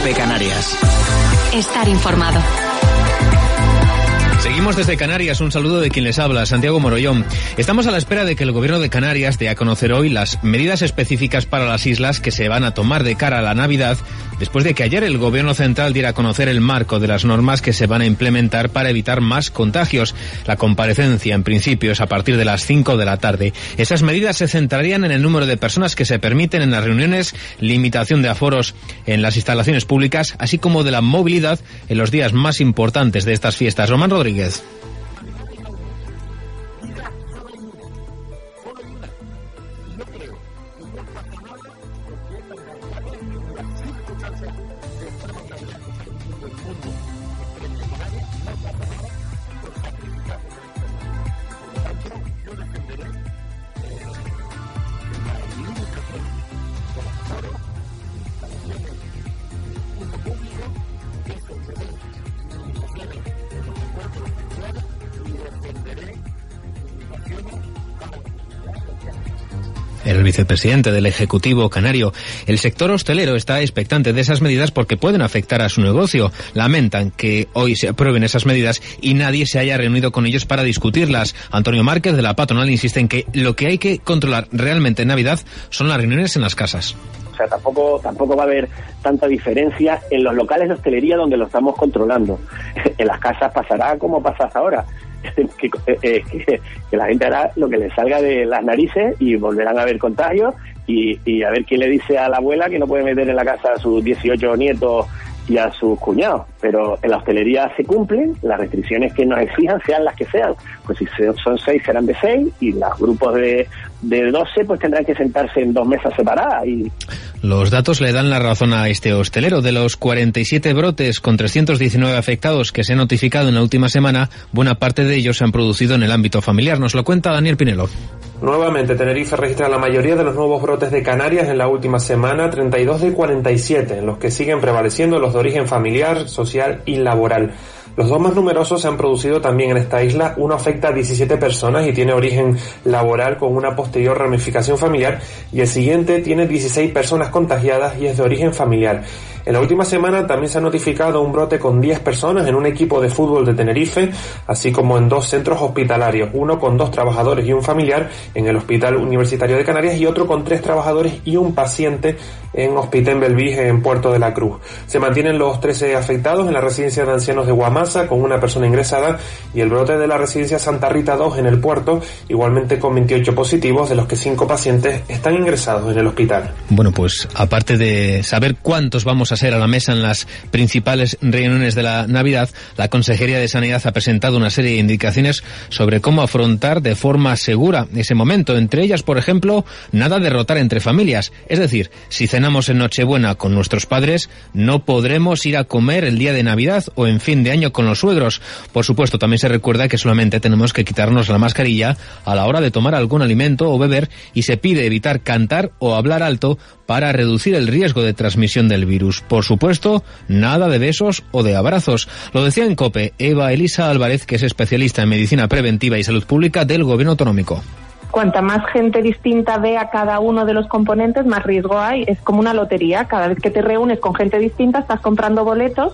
COPE Canarias. Estar informado. Seguimos desde Canarias, un saludo de quien les habla, Santiago Morollón. Estamos a la espera de que el Gobierno de Canarias dé a conocer hoy las medidas específicas para las islas que se van a tomar de cara a la Navidad, después de que ayer el Gobierno central diera a conocer el marco de las normas que se van a implementar para evitar más contagios. La comparecencia, en principio, es a partir de las 5 de la tarde. Esas medidas se centrarían en el número de personas que se permiten en las reuniones, limitación de aforos en las instalaciones públicas, así como de la movilidad en los días más importantes de estas fiestas. Román Rodríguez. El vicepresidente del Ejecutivo canario. El sector hostelero está expectante de esas medidas porque pueden afectar a su negocio. Lamentan que hoy se aprueben esas medidas y nadie se haya reunido con ellos para discutirlas. Antonio Márquez, de la patronal, insiste en que lo que hay que controlar realmente en Navidad son las reuniones en las casas. O sea, tampoco va a haber tanta diferencia en los locales de hostelería donde lo estamos controlando. En las casas pasará como pasa hasta ahora. Que la gente hará lo que le salga de las narices y volverán a haber contagios y a ver quién le dice a la abuela que no puede meter en la casa a sus 18 nietos y a sus cuñados. Pero en la hostelería se cumplen las restricciones que nos exijan, sean las que sean. Pues si son 6 serán de 6 y los grupos de 12 pues tendrán que sentarse en 2 mesas separadas. Y los datos le dan la razón a este hostelero. De los 47 brotes con 319 afectados que se han notificado en la última semana, buena parte de ellos se han producido en el ámbito familiar. Nos lo cuenta Daniel Pinelo. Nuevamente, Tenerife registra la mayoría de los nuevos brotes de Canarias en la última semana, 32 de 47, en los que siguen prevaleciendo los de origen familiar, social y laboral. Los dos más numerosos se han producido también en esta isla. Uno afecta a 17 personas y tiene origen laboral con una posterior ramificación familiar, y el siguiente tiene 16 personas contagiadas y es de origen familiar. En la última semana también se ha notificado un brote con 10 personas en un equipo de fútbol de Tenerife, así como en 2 centros hospitalarios, uno con 2 trabajadores y un familiar en el Hospital Universitario de Canarias y otro con 3 trabajadores y un paciente en Hospital Belvís en Puerto de la Cruz. Se mantienen los 13 afectados en la residencia de ancianos de Guamasa con una persona ingresada y el brote de la residencia Santa Rita 2 en el puerto, igualmente con 28 positivos, de los que 5 pacientes están ingresados en el hospital. Bueno, pues aparte de saber cuántos vamos a ser a la mesa en las principales reuniones de la Navidad, la Consejería de Sanidad ha presentado una serie de indicaciones sobre cómo afrontar de forma segura ese momento. Entre ellas, por ejemplo, nada de rotar entre familias. Es decir, si cenamos en Nochebuena con nuestros padres, no podremos ir a comer el día de Navidad o en fin de año con los suegros. Por supuesto, también se recuerda que solamente tenemos que quitarnos la mascarilla a la hora de tomar algún alimento o beber, y se pide evitar cantar o hablar alto para reducir el riesgo de transmisión del virus. Por supuesto, nada de besos o de abrazos. Lo decía en COPE Eva Elisa Álvarez, que es especialista en medicina preventiva y salud pública del Gobierno autonómico. Cuanta más gente distinta vea cada uno de los componentes, más riesgo hay. Es como una lotería. Cada vez que te reúnes con gente distinta, estás comprando boletos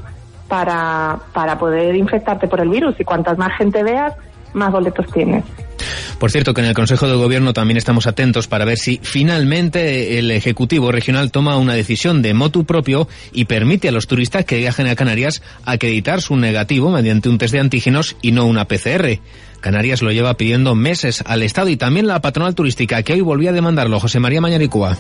para poder infectarte por el virus. Y cuantas más gente veas, más boletos tienes. Por cierto, que en el Consejo de Gobierno también estamos atentos para ver si finalmente el Ejecutivo Regional toma una decisión de motu propio y permite a los turistas que viajen a Canarias acreditar su negativo mediante un test de antígenos y no una PCR. Canarias lo lleva pidiendo meses al Estado y también la patronal turística, que hoy volvía a demandarlo. José María Mañaricúa.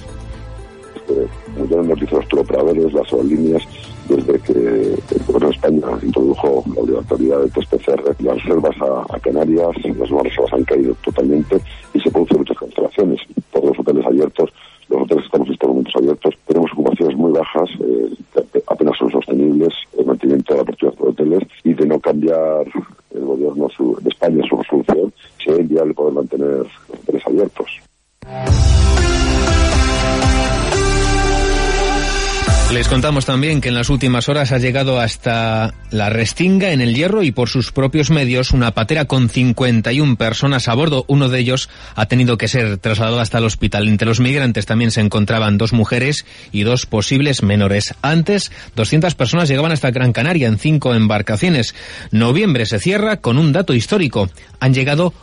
Ya nos dicen los turoperadores, las aerolíneas, desde que el Gobierno de España introdujo la obligatoriedad del test PCR, las reservas a Canarias, las nuevas reservas han caído totalmente y se producen muchas cancelaciones. Todos los hoteles abiertos, los hoteles estamos en estos momentos abiertos, tenemos ocupaciones muy bajas, apenas son sostenibles, el mantenimiento de la apertura de los hoteles, y de no cambiar el Gobierno de España su resolución, sería inviable poder mantener los hoteles abiertos. Les contamos también que en las últimas horas ha llegado hasta la Restinga, en el Hierro, y por sus propios medios una patera con 51 personas a bordo. Uno de ellos ha tenido que ser trasladado hasta el hospital. Entre los migrantes también se encontraban 2 mujeres y 2 posibles menores. Antes, 200 personas llegaban hasta Gran Canaria en 5 embarcaciones. Noviembre se cierra con un dato histórico. Han llegado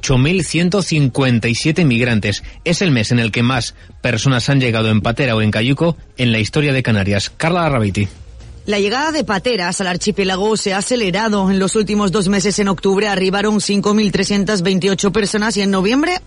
8.157 migrantes. Es el mes en el que más personas han llegado en patera o en cayuco en la historia de Canarias. Carla Arrabiti. La llegada de pateras al archipiélago se ha acelerado. En los últimos 2 meses, en octubre, arribaron 5.328 personas y en noviembre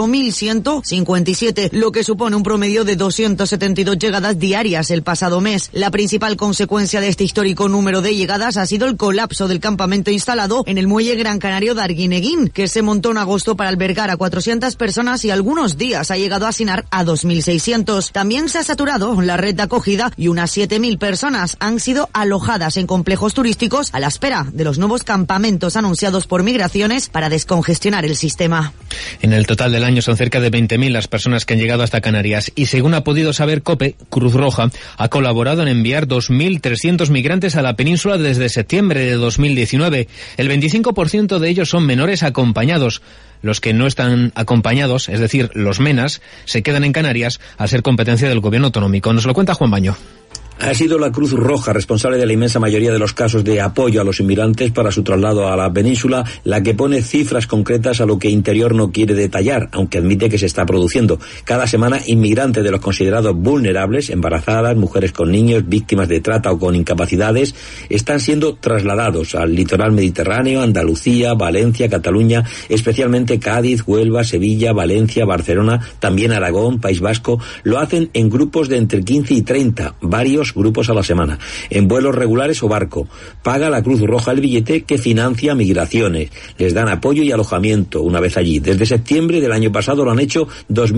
8.157, lo que supone un promedio de 272 llegadas diarias el pasado mes. La principal consecuencia de este histórico número de llegadas ha sido el colapso del campamento instalado en el muelle Gran Canario de Arguineguín, que se montó en agosto para albergar a 400 personas y algunos días ha llegado a hacinar a 2.600. También se ha saturado la red de acogida y unas 7.000 personas han sido alojadas en complejos turísticos a la espera de los nuevos campamentos anunciados por Migraciones para descongestionar el sistema. En el total del año son cerca de 20.000 las personas que han llegado hasta Canarias y, según ha podido saber COPE, Cruz Roja ha colaborado en enviar 2.300 migrantes a la península desde septiembre de 2019. El 25% de ellos son menores acompañados. Los que no están acompañados, es decir, los MENAS, se quedan en Canarias al ser competencia del gobierno autonómico. Nos lo cuenta Juan Baño. Ha sido la Cruz Roja, responsable de la inmensa mayoría de los casos de apoyo a los inmigrantes para su traslado a la península, la que pone cifras concretas a lo que Interior no quiere detallar, aunque admite que se está produciendo. Cada semana, inmigrantes de los considerados vulnerables, embarazadas, mujeres con niños, víctimas de trata o con incapacidades, están siendo trasladados al litoral mediterráneo, Andalucía, Valencia, Cataluña, especialmente Cádiz, Huelva, Sevilla, Valencia, Barcelona, también Aragón, País Vasco. Lo hacen en grupos de entre 15 y 30, varios grupos a la semana, en vuelos regulares o barco. Paga la Cruz Roja el billete que financia Migraciones. Les dan apoyo y alojamiento una vez allí. Desde septiembre del año pasado lo han hecho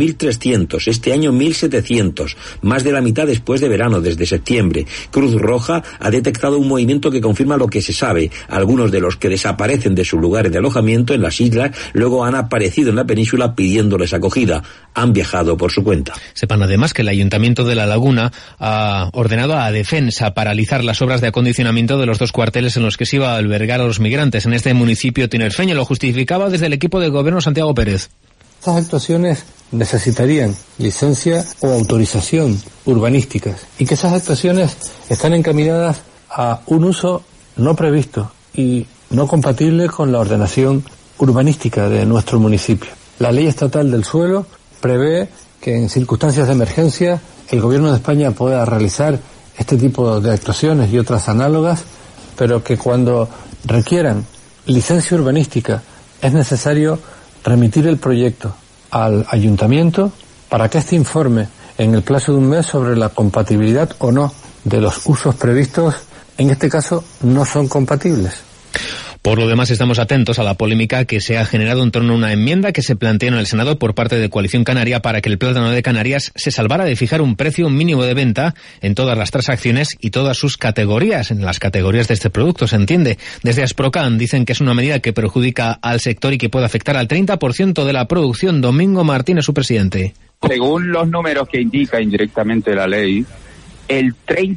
2.300, este año 1.700, más de la mitad después de verano, desde septiembre. Cruz Roja ha detectado un movimiento que confirma lo que se sabe. Algunos de los que desaparecen de sus lugares de alojamiento en las islas luego han aparecido en la península pidiéndoles acogida. Han viajado por su cuenta. Sepan además que el Ayuntamiento de La Laguna ha ordenado a Defensa paralizar las obras de acondicionamiento de los 2 cuarteles en los que se iba a albergar a los migrantes en este municipio tinerfeño. Lo justificaba desde el equipo de gobierno Santiago Pérez. Estas actuaciones necesitarían licencia o autorización urbanísticas y que esas actuaciones están encaminadas a un uso no previsto y no compatible con la ordenación urbanística de nuestro municipio. La Ley Estatal del Suelo prevé que en circunstancias de emergencia el Gobierno de España pueda realizar este tipo de actuaciones y otras análogas, pero que cuando requieran licencia urbanística es necesario remitir el proyecto al Ayuntamiento para que éste informe en el plazo de un mes sobre la compatibilidad o no de los usos previstos. En este caso no son compatibles. Por lo demás, estamos atentos a la polémica que se ha generado en torno a una enmienda que se plantea en el Senado por parte de Coalición Canaria para que el plátano de Canarias se salvara de fijar un precio mínimo de venta en todas las transacciones y todas sus categorías, en las categorías de este producto, se entiende. Desde Asprocan dicen que es una medida que perjudica al sector y que puede afectar al 30% de la producción. Domingo Martínez, su presidente. Según los números que indica indirectamente la ley, el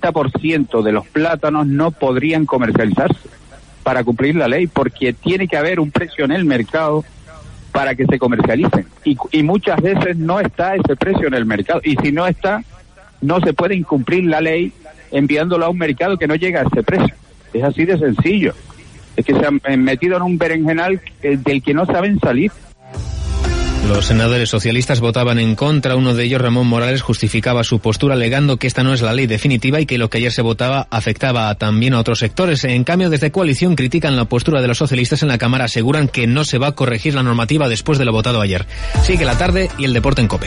30% de los plátanos no podrían comercializarse para cumplir la ley, porque tiene que haber un precio en el mercado para que se comercialicen. Y muchas veces no está ese precio en el mercado. Y si no está, no se puede incumplir la ley enviándolo a un mercado que no llega a ese precio. Es así de sencillo. Es que se han metido en un berenjenal del que no saben salir. Los senadores socialistas votaban en contra. Uno de ellos, Ramón Morales, justificaba su postura alegando que esta no es la ley definitiva y que lo que ayer se votaba afectaba también a otros sectores. En cambio, desde Coalición critican la postura de los socialistas en la Cámara. Aseguran que no se va a corregir la normativa después de lo votado ayer. Sigue la tarde y el deporte en COPE.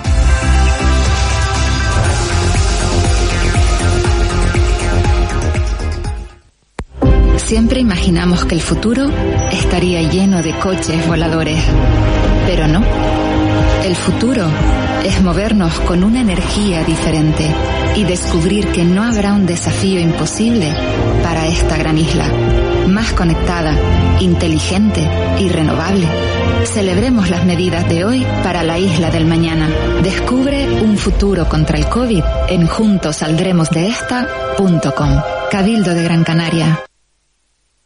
Siempre imaginamos que el futuro estaría lleno de coches voladores, pero no. El futuro es movernos con una energía diferente y descubrir que no habrá un desafío imposible para esta gran isla. Más conectada, inteligente y renovable. Celebremos las medidas de hoy para la isla del mañana. Descubre un futuro contra el COVID en juntosaldremosdeesta.com. Cabildo de Gran Canaria.